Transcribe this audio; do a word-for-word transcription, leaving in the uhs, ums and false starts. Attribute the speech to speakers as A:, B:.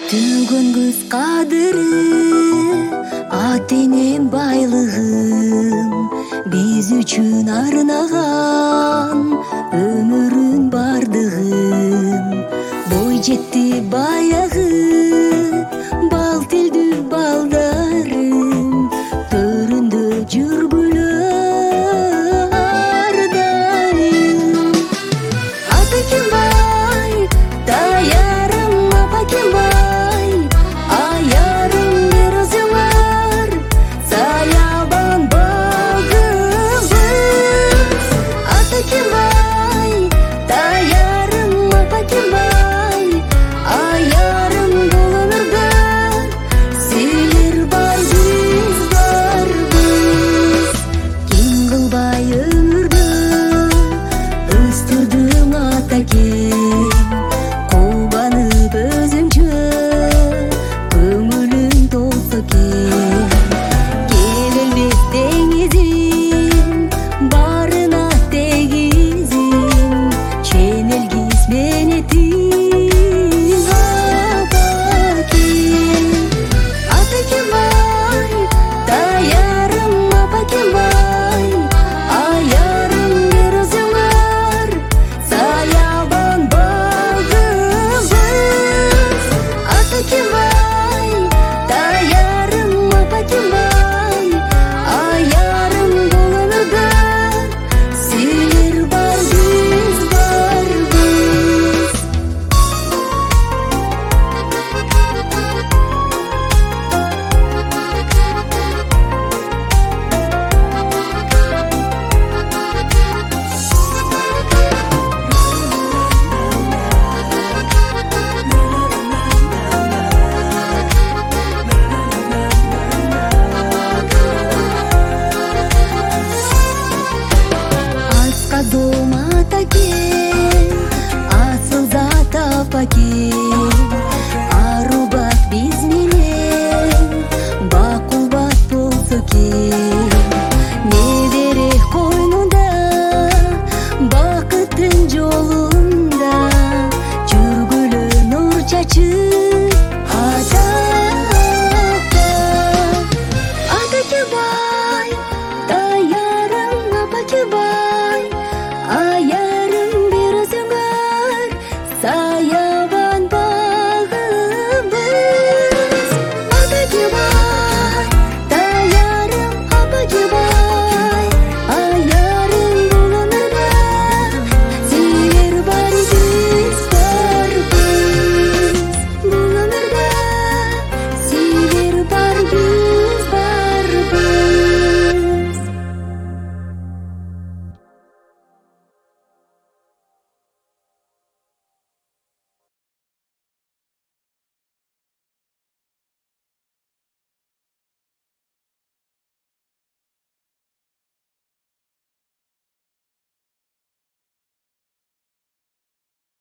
A: Төгөн кыз кадыры, атеңем байлыгым, биз үчүн арнаган өмүрүн бардыгын. Бой жетти баягы бал тилдүү балдарым, төрүндө жүргүлө ардайым. Атакембай, таярым апакембай, аярым бир өзүңөр, саябан багыбыз. Атакембай, таярым апакембай, аярым бул өмүрдө силер бар, биз барбыз. Ким кылбай өмүрдө өстүрдүң атакем, кубанып өзүңчө көңүлүң толсо кем. Келелбес деңизим барына тегизим, ченелгиз менетиң апакем. Атакембай, таярым апакембай, аярым бир өзүңөр, саябан багыбыз. Атакембай, таярым апакембай, аярым бул өмүрдө силер бар, биз барбыз. Асказом атакем, асыл зат апакем, арубат биз менен бакубат болсо кем.